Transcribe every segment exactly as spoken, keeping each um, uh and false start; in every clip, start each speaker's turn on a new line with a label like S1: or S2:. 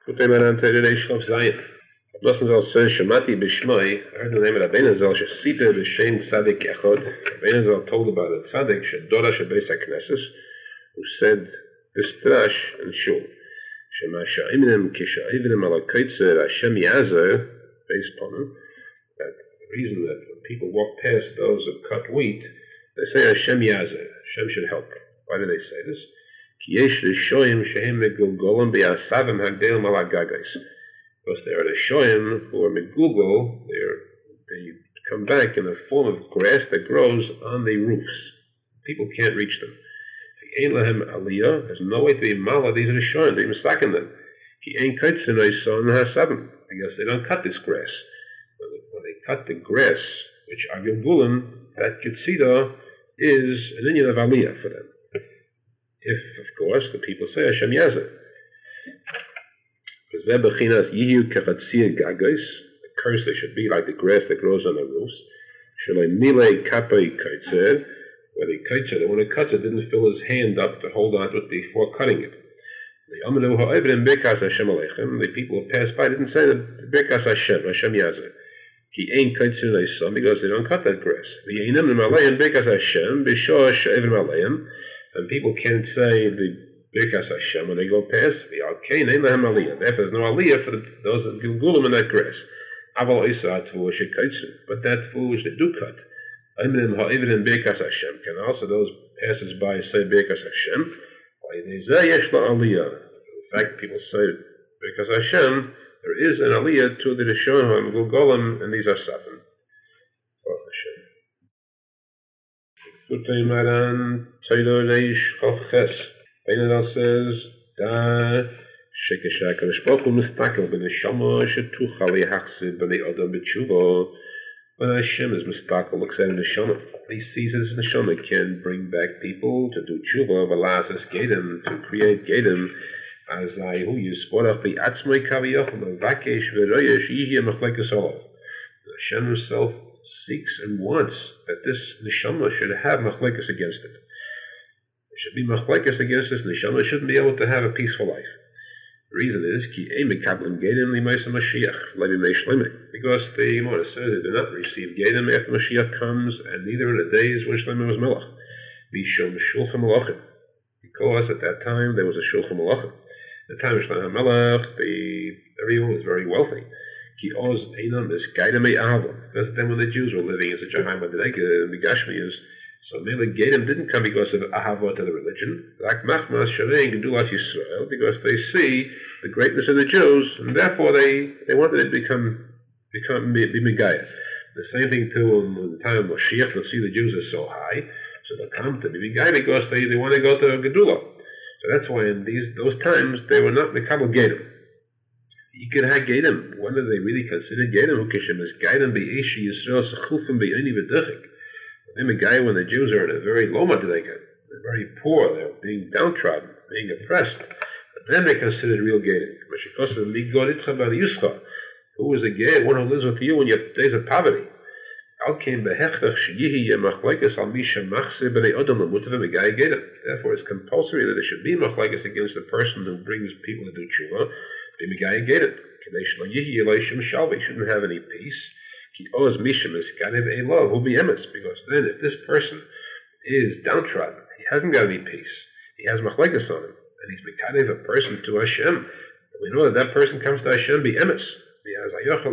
S1: Gut, wenn man an der Schlaf sein. Lassen wir uns Shemati Bishmai, I heard the name of Rabbeinu Zal, Shesita B'Shem Tzadik Echad. Rabbeinu Zal told about a Tzadik, Shedora Shebeis HaKnesses, who said this drash in Shul. Shema Sha'imnim Kisha'ivnim Ala Kaitzer Hashem Yazer, based upon it, that the reason that when people walk past those who cut wheat, they say Hashem Yazer, Hashem should help. Why do they say this? Ki yesh Rishoyim Shehem Megulgolim B'Yasavim Hagdelim Ala Gagais. Because they are the shoyim who are megugol, they come back in the form of grass that grows on the roofs. People can't reach them. Ein lahem aliyah, there's no way to be mala, these are the shoyim, they're mistaken them. He ain't kaitzin son hasabim, because they don't cut this grass. When they, when they cut the grass, which are gilgulim, that kitzida is an inyan of aliyah for them. If, of course, the people say Hashem Yazeh. The curse, they should be like the grass that grows on the roofs. Where the kaitzer, the one who cuts it, didn't fill his hand up to hold on to it before cutting it. The people who passed by didn't say that Bekas Hashem, Hashem Yazeh. Because they don't cut that grass. And people can't say the Birkas Hashem when they go past. Therefore, there's no aliyah for the, those that gilgulim in that grass. But that tefillah which they do cut. Can also those passers by say Birkas Hashem. In fact, people say Birkas Hashem. There is an aliyah to the Rishonim gilgulim, and these are seven. Benadal says, Da Shekeshak Rishbok Mustakel Ben Shama Shetuchali Haksib Ben Odom B'Tshuva. When Hashem is Mustakel, looks at the Neshama. He sees his Neshama can bring back people to do Tshuva, Velasas Gadim, to create Gadim, as I who you spot up the Atzmai Kaviyachim, Vakesh Veroyesh Yihya Machlekes Olav. Hashem himself seeks and wants that this Neshama should have Machlekes against it. It should be machlekes against this neshama. It shouldn't be able to have a peaceful life. The reason is because the Gemara says they do not receive gedim after Mashiach comes, and neither in the days when Shlomo was melech. Because at that time there was a shulchan malachim. At the time of Shlomo melech, the everyone was very wealthy. Because then when the Jews were living in such a high madrega, the Gashmi is. So Mele Gedim didn't come because of ahava to the religion, like Machmas Shavei Gedulas Yisrael, because they see the greatness of the Jews, and therefore they, they wanted to become become be Megayah. The same thing too in the time of Moshiach, they'll see the Jews are so high, so they'll come to be Megayah because they, they want to go to Gedula. So that's why in these those times they were not Mekabel Gedim. You could have Gedim. When did they really consider Gedim? Ukeshem is Gedim Be'eshi Yisrael Sechufim Be'eni V'Duchik. Then the guy, when the Jews are in a very low madrega, they're very poor, they're being downtrodden, being oppressed. But then they considered real Gedim. Who is a gay? One who lives with you in your days of poverty. Therefore, it's compulsory that it should be machlekes against the person who brings people to do tshuva. He shouldn't have any peace. Because then if this person is downtrodden, he hasn't got any peace. He has machlekes on him, and he's mekadev a person to Hashem. We know that that person comes to Hashem be emes. And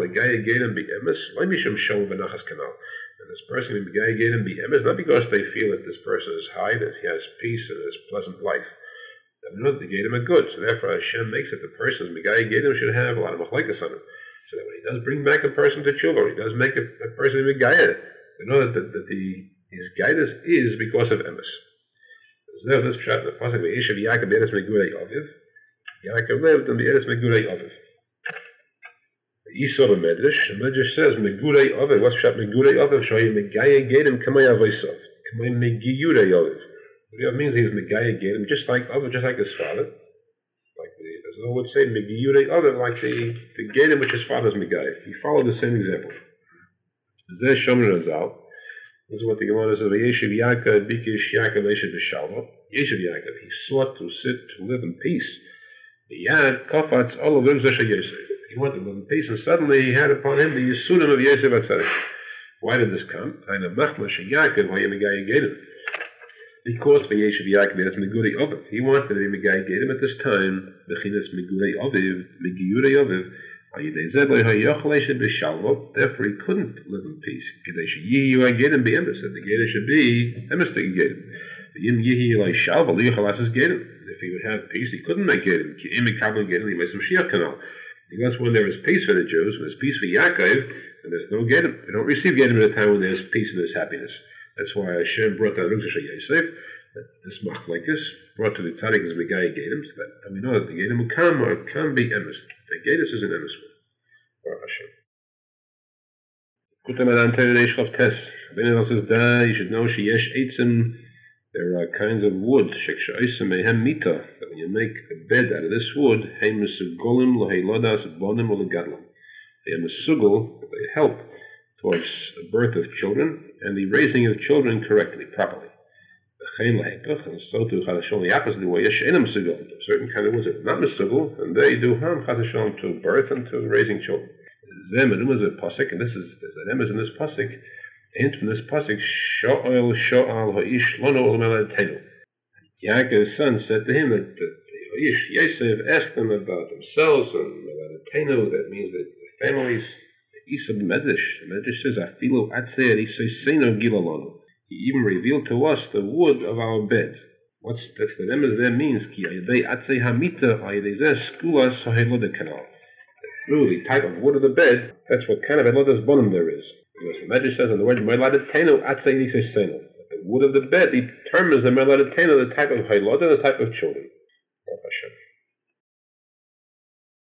S1: this person will be gayegedim be emes, not because they feel that this person is high, that he has peace and has pleasant life. They know that the gedim are good, so therefore Hashem makes it the person gayegedim should have a lot of machlekes on him. So that when he does bring back a person to tshuva, he does make a, a person a gaya. We know that, that, that the, his guidance is because of emes. So this pshat in the pasuk Yeshiv Yaakov Be'eretz Megurei Aviv. Yaakov lived in the Eretz Megurei Aviv. Yisrael Medrash, the Medrash says Megurei Aviv. What's pshat Megurei Aviv? Shoyi Megaya Gedim Kamay Avosav. Kamay Megiyurei Aviv. What means he is Megaya Gedim, just like Aviv, just like his father. Like the, as I would say, Megiyurei Aviv, like the the Gedim which his father's Megaya. He followed the same example. Zeh Shomer Razal. This is what the Gemara says. Yeshiv Yaakov Bikish Yaakov Yeshiv B'Shalva. Yeshiv Yaakov, he sought to sit to live in peace. Yad Kofatz all of them Zesha Yosef. He wanted to live in peace, and suddenly he had upon him the Yisudim of Yosef HaTzadik. Why did this come? Aina Machma Sheyakov Hayamigay Gedim. Because for Yeshiv Yaakov that's Meguri Oviv. He wanted to be Megay Gedim at this time. Bechinas Meguri Oviv, Megiyurei Oviv. Therefore he couldn't live in peace. That the Geda should be emes to Gedim. If he would have peace, he couldn't make Gedim. Because when there is peace for the Jews, when there's peace for Yaakov, and there's no Gedim. They don't receive Gedim at a time when there's peace and there's happiness. That's why Hashem brought down Ruksash Yosef, that this Machlekes brought to the Tzaddik as Megay Gedim, so that and we know that the Gedim will come or it can be emes. The Gedus is an emes one. Baruch Hashem. Kutam Adante Reish Chav Tes. Ben says da you should know sheyesh eitzim. There are kinds of wood shekshaisem mehem mita. That when you make a bed out of this wood, hey mesugolim loheilodas bonim olegadlam. They are mesugol. They help towards the birth of children and the raising of children correctly, properly. And so to Chazashon the opposite way, certain kind of woods are not mesugol, and they do harm Chazashon to birth and to raising children. Zemenum is a pasuk, and this is there's an emes in this pasuk. Hint from this pasuk, Sho'al Sho'al Ha'ish Lono Olmelad Tenu. Yaakov's son said to him that the Ha'ish Yosef asked them about themselves and Melad Tenu. That means that the families. Isa Medrash. The Medrash says, "Afilu atzei isay seino gilalono." He even revealed to us the wood of our bed. What's that's the name of that means? Ki ayidei atzei hamita ayidei zeh skula sohelode kanal. Through the type of wood of the bed, that's what kind of elodas bonum there is. Because the Medrash says in the word meladateno atzei isay seino. The wood of the bed determines the meladateno, the type of hayloda, the type of children. Baruch Hashem.